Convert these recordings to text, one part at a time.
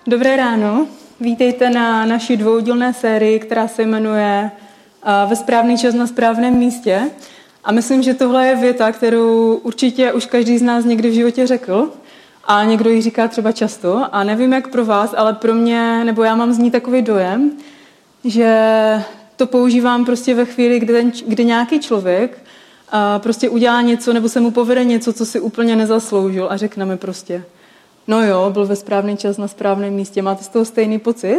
Dobré ráno, vítejte na naší dvoudílné sérii, která se jmenuje Ve správný čas na správném místě. A myslím, že tohle je věta, kterou určitě už každý z nás někdy v životě řekl a někdo ji říká třeba často. A nevím, jak pro vás, ale pro mě, nebo já mám z ní takový dojem, že to používám prostě ve chvíli, kdy nějaký člověk prostě udělá něco, nebo se mu povede něco, co si úplně nezasloužil a řekne mi prostě: no jo, byl ve správný čas na správném místě. Máte z toho stejný pocit?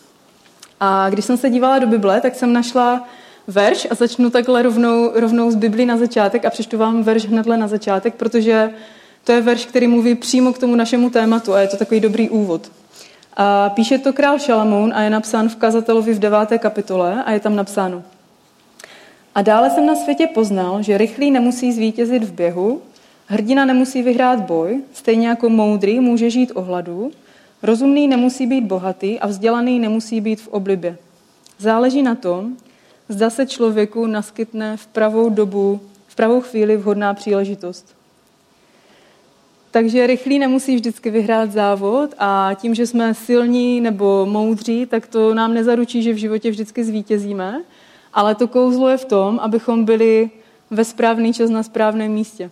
A když jsem se dívala do Bible, tak jsem našla verš a začnu takhle rovnou z Biblii na začátek a přečtu vám verš hnedle na začátek, protože to je verš, který mluví přímo k tomu našemu tématu a je to takový dobrý úvod. A píše to král Šalamoun a je napsán v Kazatelovi v 9. kapitole a je tam napsáno: A dále jsem na světě poznal, že rychlý nemusí zvítězit v běhu, hrdina nemusí vyhrát boj, stejně jako moudrý může žít o hladu, rozumný nemusí být bohatý a vzdělaný nemusí být v oblibě. Záleží na tom, zda se člověku naskytne v pravou chvíli vhodná příležitost. Takže rychlý nemusí vždycky vyhrát závod a tím, že jsme silní nebo moudří, tak to nám nezaručí, že v životě vždycky zvítězíme, ale to kouzlo je v tom, abychom byli ve správný čas na správném místě.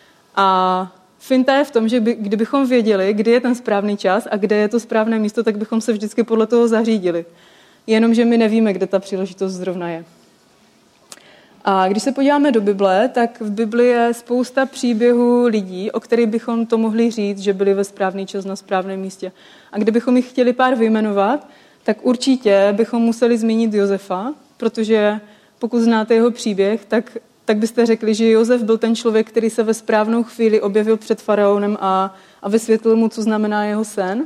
A finta je v tom, že kdybychom věděli, kdy je ten správný čas a kde je to správné místo, tak bychom se vždycky podle toho zařídili. Jenomže my nevíme, kde ta příležitost zrovna je. A když se podíváme do Bible, tak v Bibli je spousta příběhů lidí, o kterých bychom to mohli říct, že byli ve správný čas na správném místě. A kdybychom jich chtěli pár vyjmenovat, tak určitě bychom museli zmínit Josefa, protože pokud znáte jeho příběh, tak byste řekli, že Josef byl ten člověk, který se ve správnou chvíli objevil před faraonem a vysvětlil mu, co znamená jeho sen.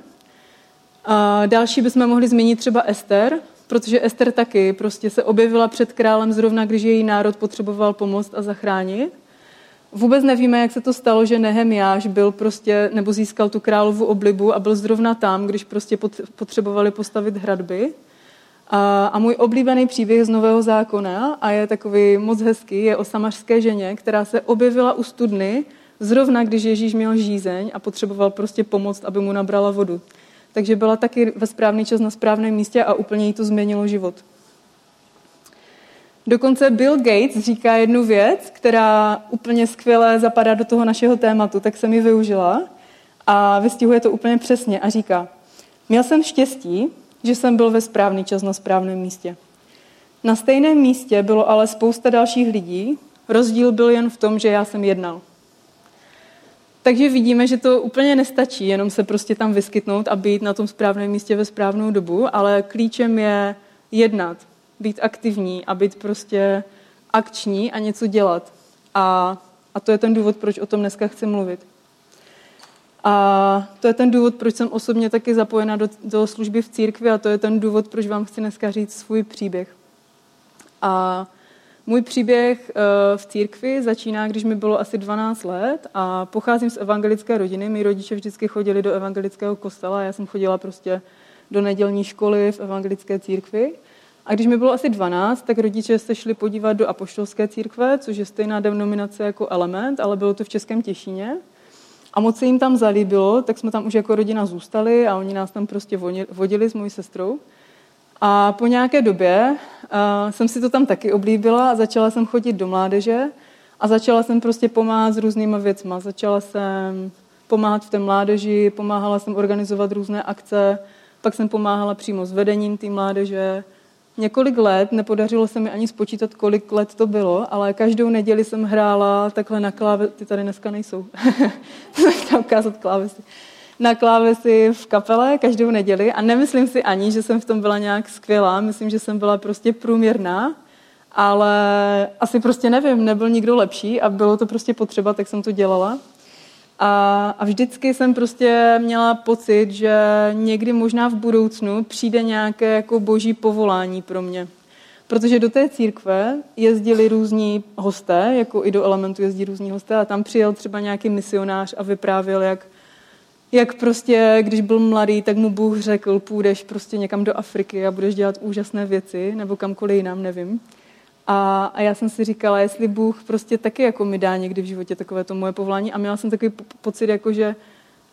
A další bychom mohli zmínit třeba Ester, protože Ester taky prostě se objevila před králem zrovna, když její národ potřeboval pomoct a zachránit. Vůbec nevíme, jak se to stalo, že Nehemjáš byl prostě, nebo získal tu královu oblibu a byl zrovna tam, když prostě potřebovali postavit hradby. A můj oblíbený příběh z Nového zákona, a je takový moc hezký, je o samařské ženě, která se objevila u studny zrovna, když Ježíš měl žízeň a potřeboval prostě pomoct, aby mu nabrala vodu. Takže byla taky ve správný čas na správném místě a úplně jí to změnilo život. Dokonce Bill Gates říká jednu věc, která úplně skvěle zapadá do toho našeho tématu, tak jsem ji využila a vystihuje to úplně přesně a říká: Měl jsem štěstí, že jsem byl ve správný čas na správném místě. Na stejném místě bylo ale spousta dalších lidí, rozdíl byl jen v tom, že já jsem jednal. Takže vidíme, že to úplně nestačí, jenom se prostě tam vyskytnout a být na tom správném místě ve správnou dobu, ale klíčem je jednat, být aktivní a být prostě akční a něco dělat. A to je ten důvod, proč o tom dneska chci mluvit. A to je ten důvod, proč jsem osobně taky zapojena do služby v církvi a to je ten důvod, proč vám chci dneska říct svůj příběh. A můj příběh v církvi začíná, když mi bylo asi 12 let a pocházím z evangelické rodiny. Mí rodiče vždycky chodili do evangelického kostela, já jsem chodila prostě do nedělní školy v evangelické církvi. A když mi bylo asi 12, tak rodiče se šli podívat do apoštolské církve, což je stejná denominace jako Element, ale bylo to v Českém Těšíně. A moc se jim tam zalíbilo, tak jsme tam už jako rodina zůstali a oni nás tam prostě vodili s mojí sestrou. A po nějaké době jsem si to tam taky oblíbila a začala jsem chodit do mládeže a začala jsem prostě pomáhat s různýma věcma. Začala jsem pomáhat v té mládeži, pomáhala jsem organizovat různé akce, pak jsem pomáhala přímo s vedením té mládeže. Několik let, nepodařilo se mi ani spočítat, kolik let to bylo, ale každou neděli jsem hrála takhle na klávesi, ty tady dneska nejsou, chtěla ukázat klávesy, na klávesi v kapele každou neděli a nemyslím si ani, že jsem v tom byla nějak skvělá, myslím, že jsem byla prostě průměrná, ale asi prostě nevím, nebyl nikdo lepší a bylo to prostě potřeba, tak jsem to dělala. A vždycky jsem prostě měla pocit, že někdy možná v budoucnu přijde nějaké jako boží povolání pro mě. Protože do té církve jezdili různí hosté, jako i do Elementu jezdí různí hosté a tam přijel třeba nějaký misionář a vyprávěl, jak prostě, když byl mladý, tak mu Bůh řekl, půjdeš prostě někam do Afriky a budeš dělat úžasné věci, nebo kamkoliv jinam, nevím. A já jsem si říkala, jestli Bůh prostě taky jako mi dá někdy v životě takové to moje povolání a měla jsem takový pocit, jako že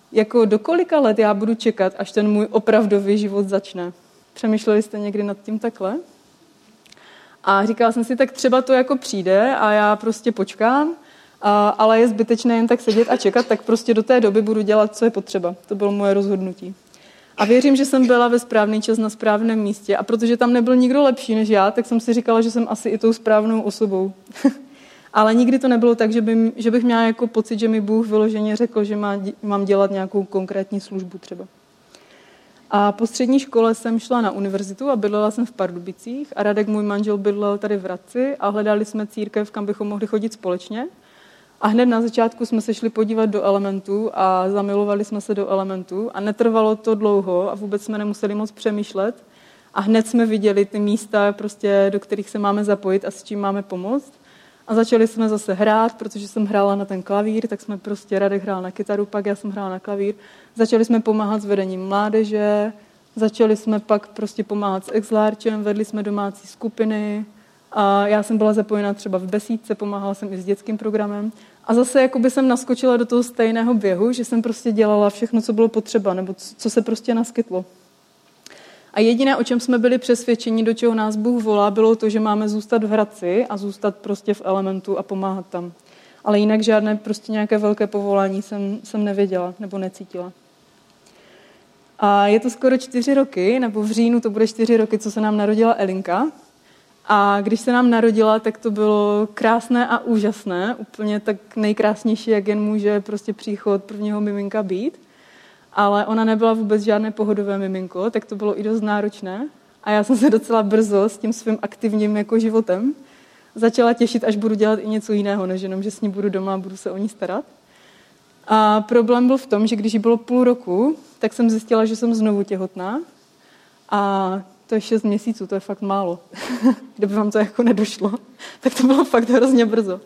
jako do kolika let já budu čekat, až ten můj opravdový život začne. Přemýšleli jste někdy nad tím takhle? A říkala jsem si, tak třeba to jako přijde a já prostě počkám, ale je zbytečné jen tak sedět a čekat, tak prostě do té doby budu dělat, co je potřeba. To bylo moje rozhodnutí. A věřím, že jsem byla ve správný čas na správném místě a protože tam nebyl nikdo lepší než já, tak jsem si říkala, že jsem asi i tou správnou osobou. Ale nikdy to nebylo tak, že bych měla jako pocit, že mi Bůh vyloženě řekl, že mám dělat nějakou konkrétní službu třeba. A po střední škole jsem šla na univerzitu a bydlela jsem v Pardubicích a Radek, můj manžel, bydlel tady v Hradci a hledali jsme církev, kam bychom mohli chodit společně. A hned na začátku jsme se šli podívat do Elementu a zamilovali jsme se do Elementu a netrvalo to dlouho a vůbec jsme nemuseli moc přemýšlet. A hned jsme viděli ty místa, prostě, do kterých se máme zapojit a s čím máme pomoct. A začali jsme zase hrát, protože jsem hrála na ten klavír, tak jsme prostě, Radek hrál na kytaru, pak já jsem hrála na klavír. Začali jsme pomáhat s vedením mládeže, začali jsme pak prostě pomáhat s exlárčem, vedli jsme domácí skupiny a já jsem byla zapojena třeba v besídce, pomáhala jsem i s dětským programem. A zase jakoby jsem naskočila do toho stejného běhu, že jsem prostě dělala všechno, co bylo potřeba, nebo co se prostě naskytlo. A jediné, o čem jsme byli přesvědčeni, do čeho nás Bůh volá, bylo to, že máme zůstat v Hradci a zůstat prostě v Elementu a pomáhat tam. Ale jinak žádné prostě nějaké velké povolání jsem nevěděla nebo necítila. A je to skoro 4 roky, nebo v říjnu to bude 4 roky, co se nám narodila Elinka. A když se nám narodila, tak to bylo krásné a úžasné, úplně tak nejkrásnější, jak jen může prostě příchod prvního miminka být. Ale ona nebyla vůbec žádné pohodové miminko, tak to bylo i dost náročné. A já jsem se docela brzo s tím svým aktivním jako životem začala těšit, až budu dělat i něco jiného, než jenom, že s ní budu doma a budu se o ní starat. A problém byl v tom, že když jí bylo půl roku, tak jsem zjistila, že jsem znovu těhotná. A to je 6 měsíců, to je fakt málo. Kdyby vám to jako nedošlo, tak to bylo fakt hrozně brzo.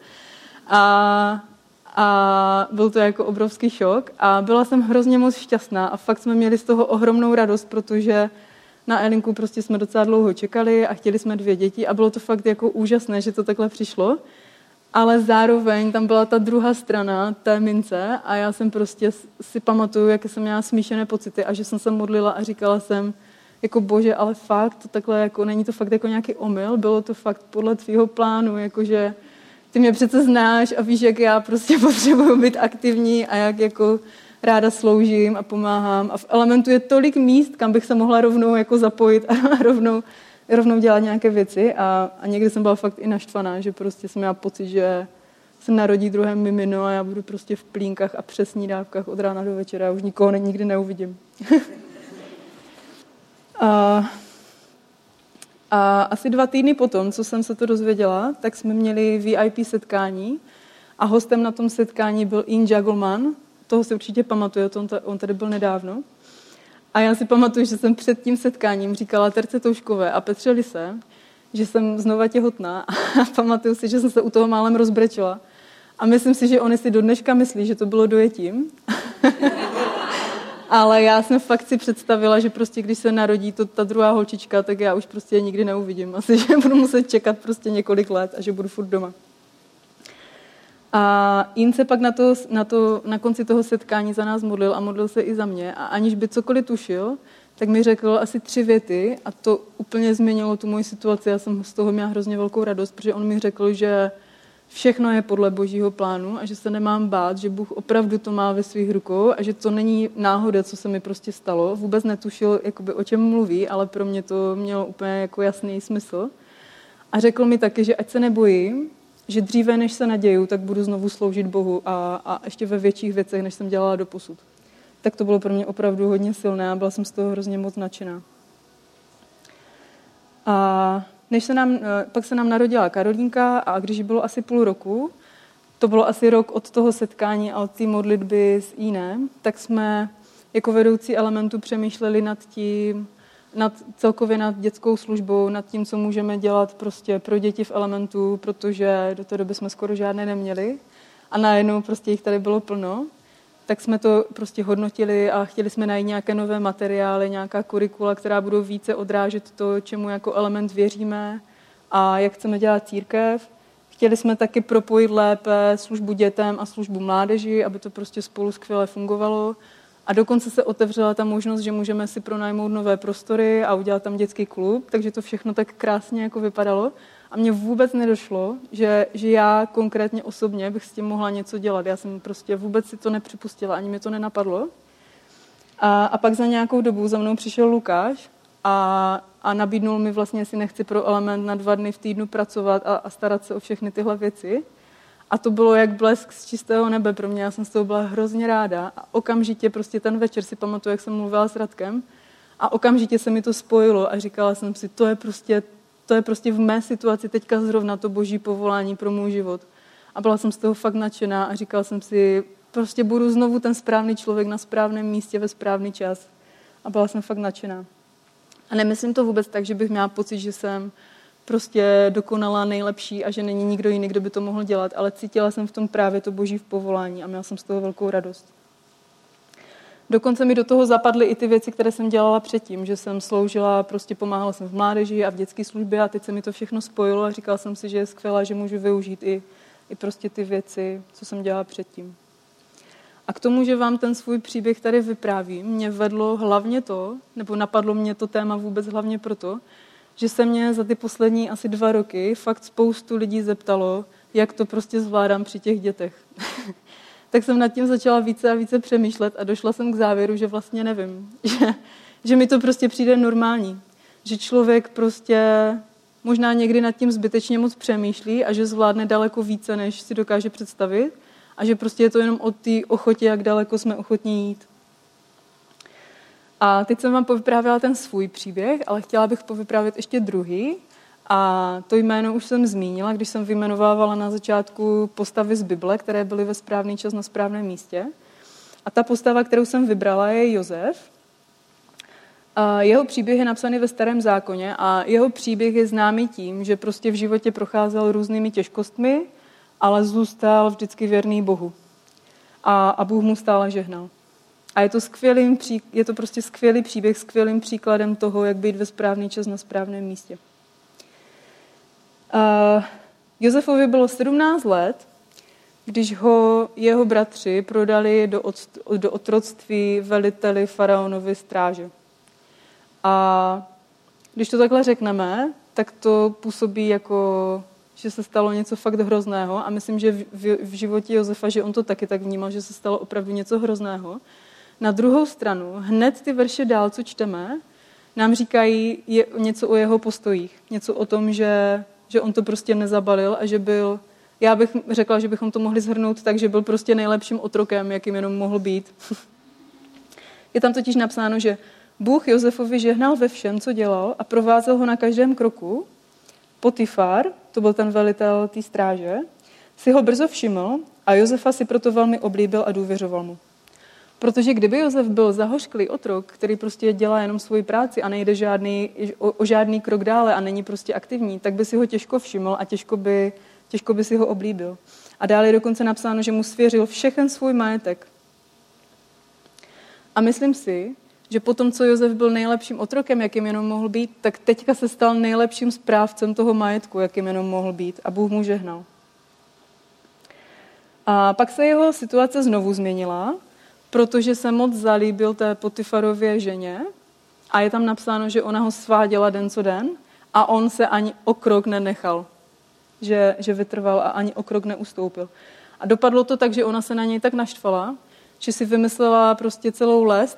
A byl to jako obrovský šok a byla jsem hrozně moc šťastná a fakt jsme měli z toho ohromnou radost, protože na Elinku prostě jsme docela dlouho čekali a chtěli jsme 2 děti a bylo to fakt jako úžasné, že to takhle přišlo. Ale zároveň tam byla ta druhá strana té mince a já jsem prostě si pamatuju, jaké jsem měla smíšené pocity a že jsem se modlila a říkala jsem, jako Bože, ale fakt, to takhle jako, není to fakt jako nějaký omyl, bylo to fakt podle tvýho plánu, jakože ty mě přece znáš a víš, jak já prostě potřebuju být aktivní a jak jako ráda sloužím a pomáhám. A v Elementu je tolik míst, kam bych se mohla rovnou jako zapojit a rovnou dělat nějaké věci. A někdy jsem byla fakt i naštvaná, že prostě jsem měla pocit, že se narodí druhé mimino a já budu prostě v plínkách a přes snídávkách od rána do večera. Já už nikoho nikdy neuvidím. A asi 2 týdny potom, co jsem se to dozvěděla, tak jsme měli VIP setkání a hostem na tom setkání byl Ian Jagelman. Toho si určitě pamatuje, on tady byl nedávno. A já si pamatuju, že jsem před tím setkáním říkala Terce Touškové a Petře Lise, že jsem znova těhotná a pamatuju si, že jsem se u toho málem rozbrečela. A myslím si, že oni si do dneška myslí, že to bylo dojetím. Ale já jsem fakt si představila, že prostě když se narodí ta druhá holčička, tak já už prostě je nikdy neuvidím. Asi, že budu muset čekat prostě několik let a že budu furt doma. A Ian se pak na konci toho setkání za nás modlil a modlil se i za mě. A aniž by cokoliv tušil, tak mi řekl asi 3 věty a to úplně změnilo tu moji situaci. Já jsem z toho měla hrozně velkou radost, protože on mi řekl, že všechno je podle Božího plánu a že se nemám bát, že Bůh opravdu to má ve svých rukou a že to není náhoda, co se mi prostě stalo. Vůbec netušil, jakoby, o čem mluví, ale pro mě to mělo úplně jako jasný smysl. A řekl mi taky, že ať se nebojím, že dříve, než se naděju, tak budu znovu sloužit Bohu a ještě ve větších věcech, než jsem dělala doposud. Tak to bylo pro mě opravdu hodně silné a byla jsem z toho hrozně moc nadšená. A pak se nám narodila Karolínka a když bylo asi půl roku, to bylo asi rok od toho setkání a od té modlitby s Ínem, tak jsme jako vedoucí Elementu přemýšleli celkově nad dětskou službou, nad tím, co můžeme dělat prostě pro děti v Elementu, protože do té doby jsme skoro žádné neměli a najednou prostě jich tady bylo plno. Tak jsme to prostě hodnotili a chtěli jsme najít nějaké nové materiály, nějaká kurikula, která budou více odrážet to, čemu jako Element věříme a jak chceme dělat církev. Chtěli jsme taky propojit lépe službu dětem a službu mládeži, aby to prostě spolu skvěle fungovalo. A dokonce se otevřela ta možnost, že můžeme si pronajmout nové prostory a udělat tam dětský klub, takže to všechno tak krásně jako vypadalo. A mně vůbec nedošlo, že já konkrétně osobně bych s tím mohla něco dělat. Já jsem prostě vůbec si to nepřipustila, ani mi to nenapadlo. A pak za nějakou dobu za mnou přišel Lukáš a nabídnul mi vlastně, jestli nechci pro Element na 2 dny v týdnu pracovat a starat se o všechny tyhle věci. A to bylo jak blesk z čistého nebe pro mě, já jsem z toho byla hrozně ráda. A okamžitě prostě ten večer si pamatuju, jak jsem mluvila s Radkem a okamžitě se mi to spojilo a říkala jsem si, to je prostě v mé situaci teďka zrovna to boží povolání pro můj život. A byla jsem z toho fakt nadšená a říkala jsem si, prostě budu znovu ten správný člověk na správném místě ve správný čas. A byla jsem fakt nadšená. A nemyslím to vůbec tak, že bych měla pocit, že jsem prostě dokonalá, nejlepší a že není nikdo jiný, kdo by to mohl dělat, ale cítila jsem v tom právě to boží povolání a měla jsem z toho velkou radost. Dokonce mi do toho zapadly i ty věci, které jsem dělala předtím, že jsem sloužila, prostě pomáhala jsem v mládeži a v dětské službě a teď se mi to všechno spojilo a říkala jsem si, že je skvělé, že můžu využít i prostě ty věci, co jsem dělala předtím. A k tomu, že vám ten svůj příběh tady vyprávím, mě vedlo hlavně to, nebo napadlo mě to téma vůbec hlavně proto, že se mě za ty poslední asi 2 roky fakt spoustu lidí zeptalo, jak to prostě zvládám při těch dětech. Tak jsem nad tím začala více a více přemýšlet a došla jsem k závěru, že vlastně nevím, že mi to prostě přijde normální. Že člověk prostě možná někdy nad tím zbytečně moc přemýšlí a že zvládne daleko více, než si dokáže představit a že prostě je to jenom o té ochotě, jak daleko jsme ochotní jít. A teď jsem vám povyprávěla ten svůj příběh, ale chtěla bych povyprávět ještě druhý. A to jméno už jsem zmínila, když jsem vyjmenovávala na začátku postavy z Bible, které byly ve správný čas na správném místě. A ta postava, kterou jsem vybrala, je Josef. A jeho příběh je napsaný ve Starém zákoně a jeho příběh je známý tím, že prostě v životě procházel různými těžkostmi, ale zůstal vždycky věrný Bohu. A Bůh mu stále žehnal. A je to prostě skvělý příběh, skvělým příkladem toho, jak být ve správný čas na správném místě. Josefovi bylo 17 let, když ho jeho bratři prodali do otroctví veliteli faraonovy stráže. A když to takhle řekneme, tak to působí jako, že se stalo něco fakt hrozného a myslím, že v životě Josefa, že on to taky tak vnímal, že se stalo opravdu něco hrozného. Na druhou stranu, hned ty verše dál, co čteme, nám říkají něco o jeho postojích. Něco o tom, že on to prostě nezabalil a že byl, já bych řekla, že bychom to mohli shrnout tak, že byl prostě nejlepším otrokem, jakým jenom mohl být. Je tam totiž napsáno, že Bůh Josefovi žehnal ve všem, co dělal a provázel ho na každém kroku. Potifar, to byl ten velitel té stráže, si ho brzo všiml a Josefa si proto velmi oblíbil a důvěřoval mu. Protože kdyby Josef byl zahořklý otrok, který prostě dělá jenom svoji práci a nejde o žádný krok dále a není prostě aktivní, tak by si ho těžko všiml a těžko by si ho oblíbil. A dále je dokonce napsáno, že mu svěřil všechen svůj majetek. A myslím si, že potom, co Josef byl nejlepším otrokem, jakým jenom mohl být, tak teďka se stal nejlepším správcem toho majetku, jakým jenom mohl být. A Bůh mu žehnal. A pak se jeho situace znovu změnila, protože se moc zalíbil té Potifarově ženě a je tam napsáno, že ona ho sváděla den co den a on se ani o krok nenechal, že vytrval a ani o krok neustoupil. A dopadlo to tak, že ona se na něj tak naštvala, že si vymyslela prostě celou lež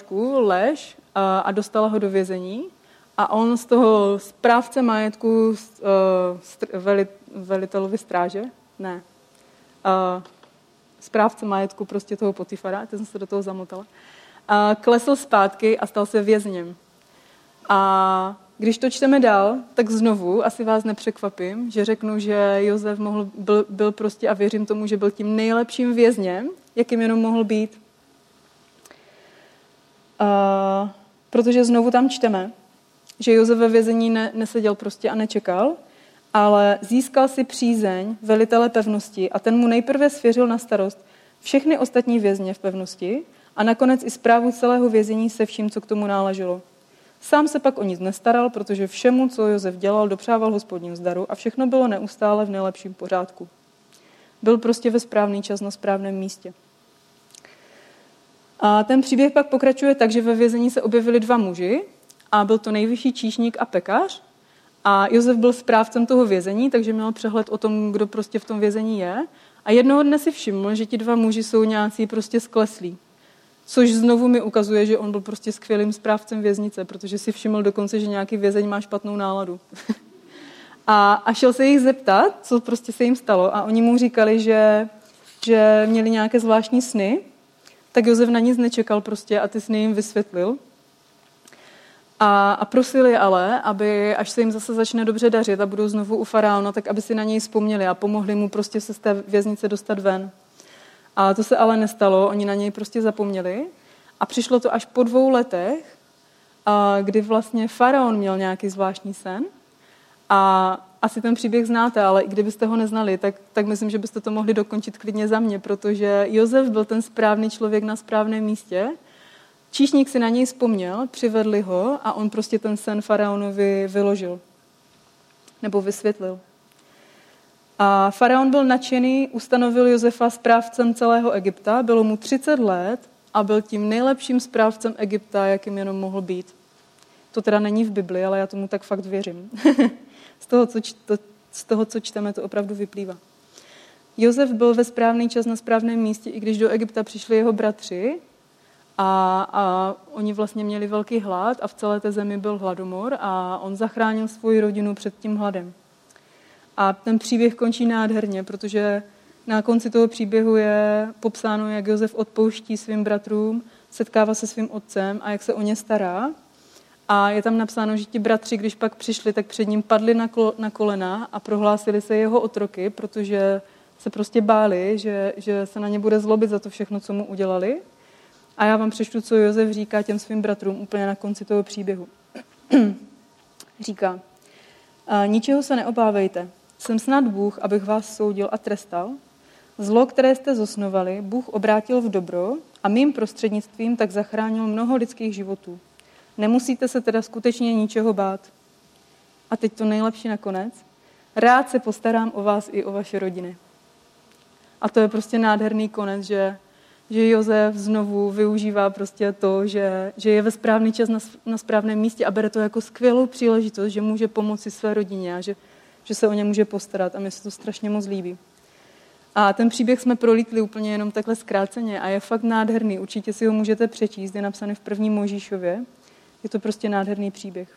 a dostala ho do vězení a on z toho správce majetku velitelovi stráže, správce majetku prostě toho Potifara, teď jsem se do toho zamotala, klesl zpátky a stal se vězněm. A když to čteme dál, tak znovu, asi vás nepřekvapím, že řeknu, že Josef byl prostě, a věřím tomu, že byl tím nejlepším vězněm, jakým jenom mohl být. Protože znovu tam čteme, že Josef ve vězení neseděl prostě a nečekal, ale získal si přízeň velitele pevnosti a ten mu nejprve svěřil na starost všechny ostatní vězně v pevnosti a nakonec i správu celého vězení se vším, co k tomu náleželo. Sám se pak o nic nestaral, protože všemu, co Josef dělal, dopřával Hospodin zdaru a všechno bylo neustále v nejlepším pořádku. Byl prostě ve správný čas na správném místě. A ten příběh pak pokračuje tak, že ve vězení se objevili 2 muži a byl to nejvyšší číšník a pekař. A Josef byl správcem toho vězení, takže měl přehled o tom, kdo prostě v tom vězení je. A jednoho dne si všiml, že ti 2 muži jsou nějací prostě skleslí. Což znovu mi ukazuje, že on byl prostě skvělým správcem věznice, protože si všiml dokonce, že nějaký vězeň má špatnou náladu. A šel se jich zeptat, co prostě se jim stalo. A oni mu říkali, že měli nějaké zvláštní sny, tak Josef na nic nečekal prostě a ty sny jim vysvětlil. A prosili ale, aby až se jim zase začne dobře dařit a budou znovu u faraona, tak aby si na něj vzpomněli a pomohli mu prostě se z té věznice dostat ven. A to se ale nestalo, oni na něj prostě zapomněli. A přišlo to až po 2 letech, kdy vlastně faraon měl nějaký zvláštní sen. A asi ten příběh znáte, ale i kdybyste ho neznali, tak myslím, že byste to mohli dokončit klidně za mě, protože Josef byl ten správný člověk na správném místě. Číšník si na něj vzpomněl, přivedli ho a on prostě ten sen faraonovi vyložil. Nebo vysvětlil. A faraon byl nadšený, ustanovil Josefa správcem celého Egypta, bylo mu 30 let a byl tím nejlepším správcem Egypta, jakým jenom mohl být. To teda není v Bibli, ale já tomu tak fakt věřím. Z toho, co čteme, to opravdu vyplývá. Josef byl ve správný čas na správném místě, i když do Egypta přišli jeho bratři a oni vlastně měli velký hlad a v celé té zemi byl hladomor a on zachránil svou rodinu před tím hladem. A ten příběh končí nádherně, protože na konci toho příběhu je popsáno, jak Josef odpouští svým bratrům, setkává se svým otcem a jak se o ně stará. A je tam napsáno, že ti bratři, když pak přišli, tak před ním padli na kolena a prohlásili se jeho otroky, protože se prostě báli, že se na ně bude zlobit za to všechno, co mu udělali. A já vám přečtu, co Josef říká těm svým bratrům úplně na konci toho příběhu. Říká, ničeho se neobávejte, jsem snad Bůh, abych vás soudil a trestal. Zlo, které jste zosnovali, Bůh obrátil v dobro a mým prostřednictvím tak zachránil mnoho lidských životů. Nemusíte se teda skutečně ničeho bát. A teď to nejlepší nakonec. Rád se postarám o vás i o vaše rodiny. A to je prostě nádherný konec, že Josef znovu využívá prostě to, že je ve správný čas na správném místě a bere to jako skvělou příležitost, že může pomoci své rodině a že se o ně může postarat a mně se to strašně moc líbí. A ten příběh jsme prolítli úplně jenom takhle zkráceně a je fakt nádherný. Určitě si ho můžete přečíst, je napsaný v 1. Mojžíšově. Je to prostě nádherný příběh.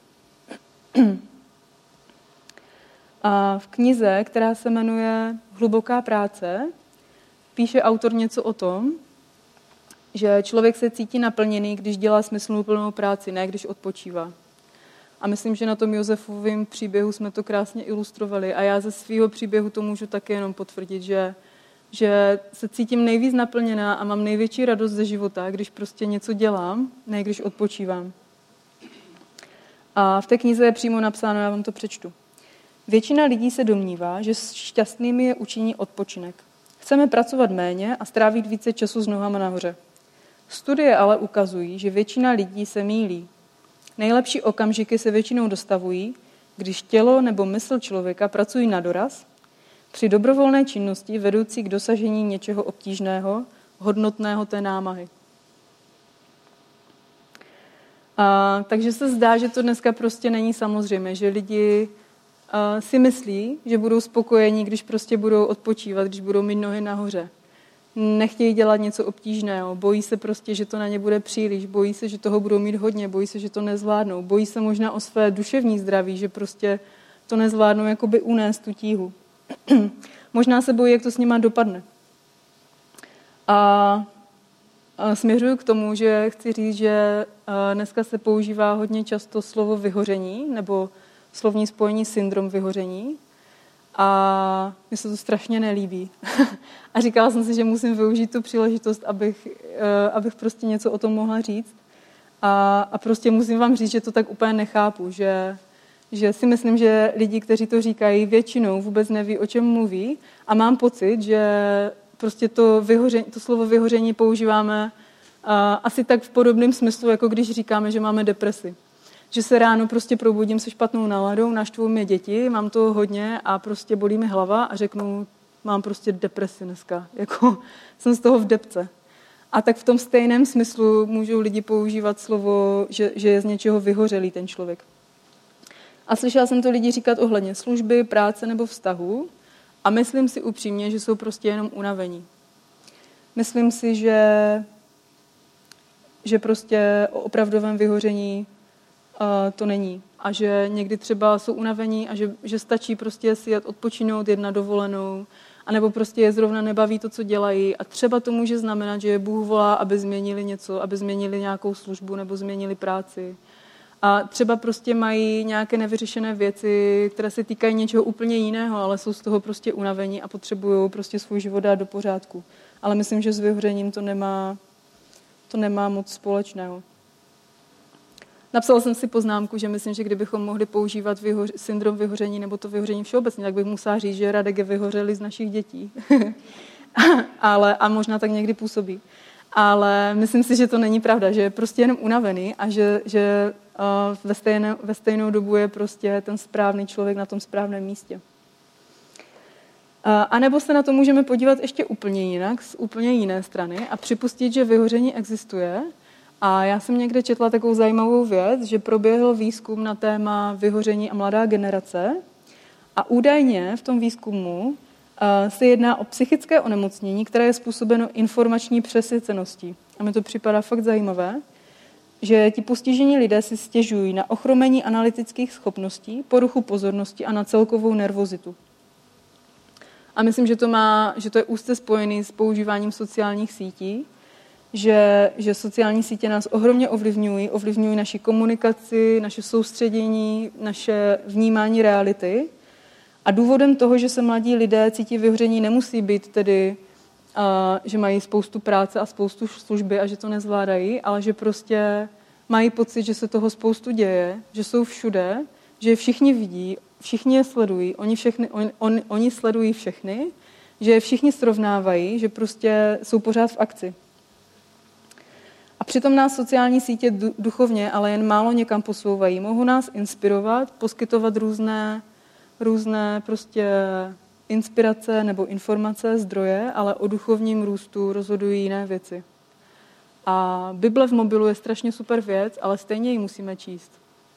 A v knize, která se jmenuje Hluboká práce, píše autor něco o tom, že člověk se cítí naplněný, když dělá smysluplnou práci, ne když odpočívá. A myslím, že na tom Josefovém příběhu jsme to krásně ilustrovali a já ze svého příběhu to můžu taky jenom potvrdit, že se cítím nejvíc naplněná a mám největší radost ze života, když prostě něco dělám, ne když odpočívám. A v té knize je přímo napsáno, já vám to přečtu. Většina lidí se domnívá, že šťastnými je učiní odpočinek. Chceme pracovat méně a strávit více času s nohama nahoře. Studie ale ukazují, že většina lidí se mýlí. Nejlepší okamžiky se většinou dostavují, když tělo nebo mysl člověka pracují na doraz, při dobrovolné činnosti vedoucí k dosažení něčeho obtížného, hodnotného té námahy. Takže se zdá, že to dneska prostě není samozřejmé, že lidi si myslí, že budou spokojení, když prostě budou odpočívat, když budou mít nohy nahoře. Nechtějí dělat něco obtížného, bojí se prostě, že to na ně bude příliš, bojí se, že toho budou mít hodně, bojí se, že to nezvládnou, bojí se možná o své duševní zdraví, že prostě to nezvládnou jakoby unést tu tíhu. Možná se bojí, jak to s nima dopadne. A směřuju k tomu, že chci říct, že dneska se používá hodně často slovo vyhoření nebo slovní spojení syndrom vyhoření a mně se to strašně nelíbí. A říkala jsem si, že musím využít tu příležitost, abych prostě něco o tom mohla říct. A prostě musím vám říct, že to tak úplně nechápu, že si myslím, že lidi, kteří to říkají, většinou vůbec neví, o čem mluví a mám pocit, že prostě to slovo vyhoření používáme asi tak v podobném smyslu, jako když říkáme, že máme depresi. Že se ráno prostě probudím se špatnou náladou, naštvou mě děti, mám toho hodně a prostě bolí mi hlava a řeknu, mám prostě depresi dneska. Jako jsem z toho v depce. A tak v tom stejném smyslu můžou lidi používat slovo, že je z něčeho vyhořelý ten člověk. A slyšela jsem to lidi říkat ohledně služby, práce nebo vztahu a myslím si upřímně, že jsou prostě jenom unavení. Myslím si, že prostě o opravdovém vyhoření to není. A že někdy třeba jsou unavení a že stačí prostě si jet odpočinout, jet na dovolenou, anebo prostě je zrovna nebaví to, co dělají. A třeba to může znamenat, že je Bůh volá, aby změnili něco, aby změnili nějakou službu nebo změnili práci. A třeba prostě mají nějaké nevyřešené věci, které se týkají něčeho úplně jiného, ale jsou z toho prostě unavení a potřebují prostě svůj život dát do pořádku. Ale myslím, že s vyhořením to nemá moc společného. Napsala jsem si poznámku, že myslím, že kdybychom mohli používat syndrom vyhoření nebo to vyhoření všeobecně, tak bych musela říct, že Radek je vyhořelý z našich dětí. A možná tak někdy působí. Ale myslím si, že to není pravda, že je prostě jenom unavený a že ve stejnou dobu je prostě ten správný člověk na tom správném místě. A nebo se na to můžeme podívat ještě úplně jinak, z úplně jiné strany a připustit, že vyhoření existuje. A já jsem někde četla takovou zajímavou věc, že proběhl výzkum na téma vyhoření a mladá generace a údajně v tom výzkumu se jedná o psychické onemocnění, které je způsobeno informační přesyceností. A mi to připadá fakt zajímavé, že ti postižení lidé si stěžují na ochromení analytických schopností, poruchu pozornosti a na celkovou nervozitu. A myslím, že to je úzce spojený s používáním sociálních sítí, že sociální sítě nás ohromně ovlivňují naši komunikaci, naše soustředění, naše vnímání reality. A důvodem toho, že se mladí lidé cítí vyhoření, nemusí být tedy, že mají spoustu práce a spoustu služby a že to nezvládají, ale že prostě mají pocit, že se toho spoustu děje, že jsou všude, že je všichni vidí, všichni je sledují, oni sledují všechny, že je všichni srovnávají, že prostě jsou pořád v akci. A přitom nás sociální sítě duchovně, ale jen málo někam posouvají. Mohou nás inspirovat, poskytovat různé prostě inspirace nebo informace, zdroje, ale o duchovním růstu rozhodují jiné věci. A Bible v mobilu je strašně super věc, ale stejně ji musíme číst.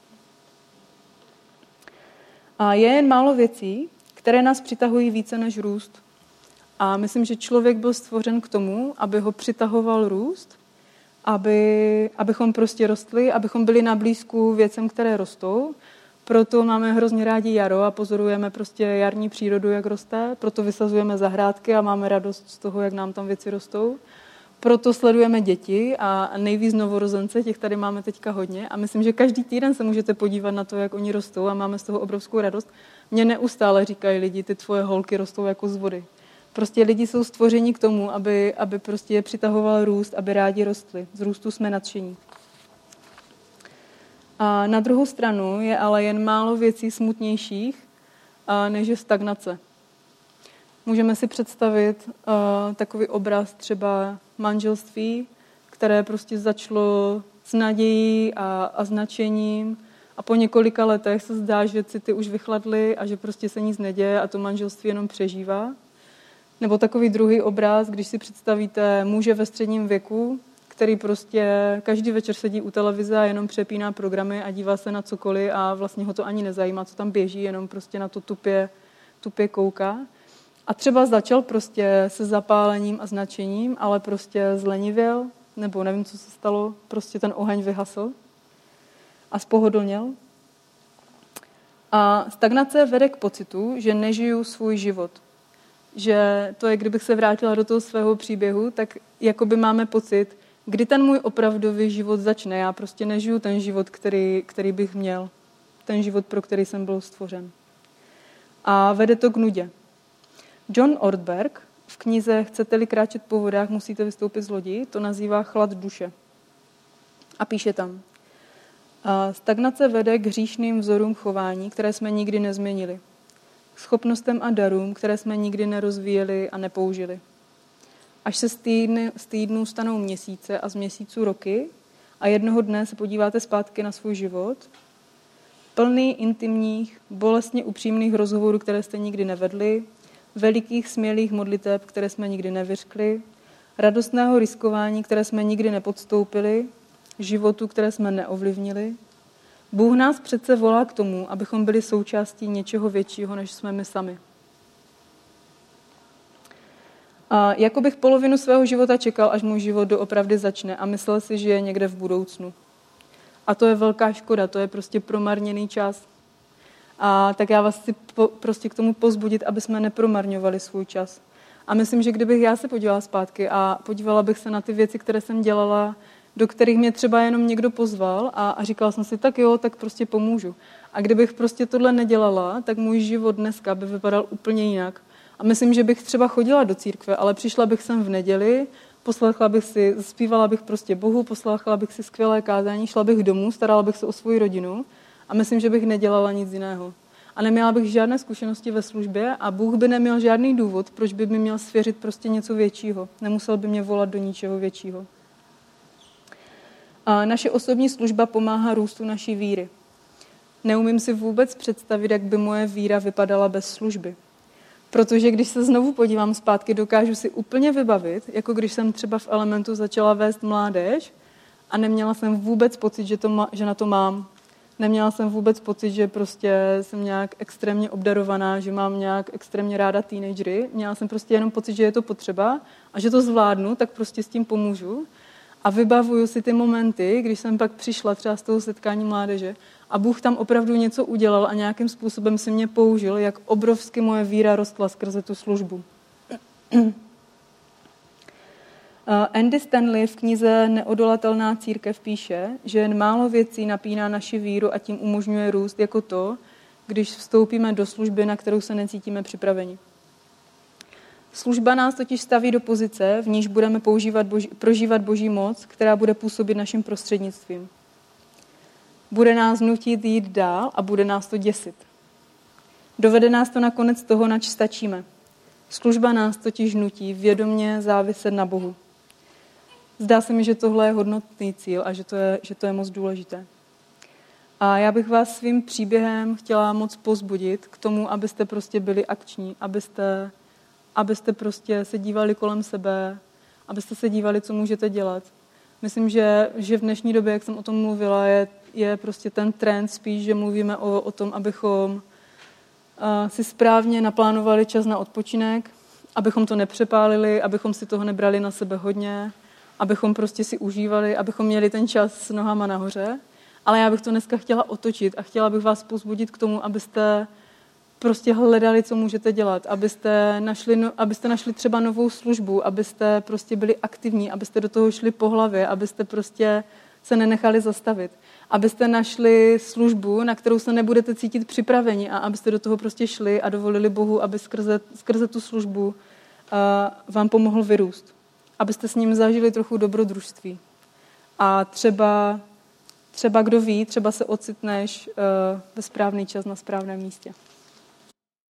A je jen málo věcí, které nás přitahují více než růst. A myslím, že člověk byl stvořen k tomu, aby ho přitahoval růst, abychom prostě rostli, abychom byli na blízku věcem, které rostou. Proto máme hrozně rádi jaro a pozorujeme prostě jarní přírodu, jak roste. Proto vysazujeme zahrádky a máme radost z toho, jak nám tam věci rostou. Proto sledujeme děti a nejvíc novorozence, těch tady máme teďka hodně. A myslím, že každý týden se můžete podívat na to, jak oni rostou a máme z toho obrovskou radost. Mně neustále říkají lidi, ty tvoje holky rostou jako z vody. Prostě lidi jsou stvořeni k tomu, aby prostě je přitahoval růst, aby rádi rostli. Z růstu jsme nadšení. A na druhou stranu je ale jen málo věcí smutnějších, než je stagnace. Můžeme si představit takový obraz třeba manželství, které prostě začalo s nadějí a značením a po několika letech se zdá, že city už vychladly a že prostě se nic neděje a to manželství jenom přežívá. Nebo takový druhý obraz, když si představíte muže ve středním věku, který prostě každý večer sedí u televize a jenom přepíná programy a dívá se na cokoliv a vlastně ho to ani nezajímá, co tam běží, jenom prostě na to tupě kouká. A třeba začal prostě se zapálením a značením, ale prostě zlenivěl, nebo nevím, co se stalo, prostě ten oheň vyhasl a spohodlněl. A stagnace vede k pocitu, že nežiju svůj život. Že to je, kdybych se vrátila do toho svého příběhu, tak jakoby máme pocit, kdy ten můj opravdový život začne. Já prostě nežiju ten život, který bych měl. Ten život, pro který jsem byl stvořen. A vede to k nudě. John Ortberg v knize Chcete-li kráčet po vodách, musíte vystoupit z lodi, to nazývá chlad duše. A píše tam. Stagnace vede k hříšným vzorům chování, které jsme nikdy nezměnili. K schopnostem a darům, které jsme nikdy nerozvíjeli a nepoužili. Až se z týdnů stanou měsíce a z měsíců roky a jednoho dne se podíváte zpátky na svůj život, plný intimních, bolestně upřímných rozhovorů, které jste nikdy nevedli, velikých smělých modliteb, které jsme nikdy nevyřkli, radostného riskování, které jsme nikdy nepodstoupili, životu, které jsme neovlivnili. Bůh nás přece volá k tomu, abychom byli součástí něčeho většího, než jsme my sami. A jako bych polovinu svého života čekal, až můj život doopravdy začne a myslel si, že je někde v budoucnu. A to je velká škoda, to je prostě promarněný čas. A tak já vás chci prostě k tomu povzbudit, aby jsme nepromarňovali svůj čas. A myslím, že kdybych já se podívala zpátky a podívala bych se na ty věci, které jsem dělala, do kterých mě třeba jenom někdo pozval a říkala jsem si, tak jo, tak prostě pomůžu. A kdybych prostě tohle nedělala, tak můj život dneska by vypadal úplně jinak. A myslím, že bych třeba chodila do církve, ale přišla bych sem v neděli, poslechla bych si, zpívala bych prostě Bohu, poslechla bych si skvělé kázání, šla bych domů, starala bych se o svou rodinu a myslím, že bych nedělala nic jiného. A neměla bych žádné zkušenosti ve službě a Bůh by neměl žádný důvod, proč by mi měl svěřit prostě něco většího. Nemusel by mě volat do ničeho většího. A naše osobní služba pomáhá růstu naší víry. Neumím si vůbec představit, jak by moje víra vypadala bez služby. Protože když se znovu podívám zpátky, dokážu si úplně vybavit, jako když jsem třeba v Elementu začala vést mládež a neměla jsem vůbec pocit, že na to mám. Neměla jsem vůbec pocit, že prostě jsem nějak extrémně obdarovaná, že mám nějak extrémně ráda teenagery. Měla jsem prostě jenom pocit, že je to potřeba a že to zvládnu, tak prostě s tím pomůžu. A vybavuju si ty momenty, když jsem pak přišla třeba z toho setkání mládeže a Bůh tam opravdu něco udělal a nějakým způsobem si mě použil, jak obrovsky moje víra rostla skrze tu službu. Andy Stanley v knize Neodolatelná církev píše, že jen málo věcí napíná naši víru a tím umožňuje růst jako to, když vstoupíme do služby, na kterou se necítíme připraveni. Služba nás totiž staví do pozice, v níž budeme prožívat Boží moc, která bude působit naším prostřednictvím. Bude nás nutit jít dál a bude nás to děsit. Dovede nás to na konec toho, nač stačíme. Služba nás totiž nutí vědomě záviset na Bohu. Zdá se mi, že tohle je hodnotný cíl a že to je moc důležité. A já bych vás svým příběhem chtěla moc povzbudit k tomu, abyste prostě byli akční, abyste prostě se dívali kolem sebe, abyste se dívali, co můžete dělat. Myslím, že v dnešní době, jak jsem o tom mluvila, je prostě ten trend spíš, že mluvíme o tom, abychom si správně naplánovali čas na odpočinek, abychom to nepřepálili, abychom si toho nebrali na sebe hodně, abychom prostě si užívali, abychom měli ten čas s nohama nahoře. Ale já bych to dneska chtěla otočit a chtěla bych vás povzbudit k tomu, abyste prostě hledali, co můžete dělat, abyste našli třeba novou službu, abyste prostě byli aktivní, abyste do toho šli po hlavě, abyste prostě se nenechali zastavit, abyste našli službu, na kterou se nebudete cítit připraveni a abyste do toho prostě šli a dovolili Bohu, aby skrze tu službu vám pomohl vyrůst. Abyste s ním zažili trochu dobrodružství. A třeba kdo ví, třeba se ocitneš ve správný čas na správném místě.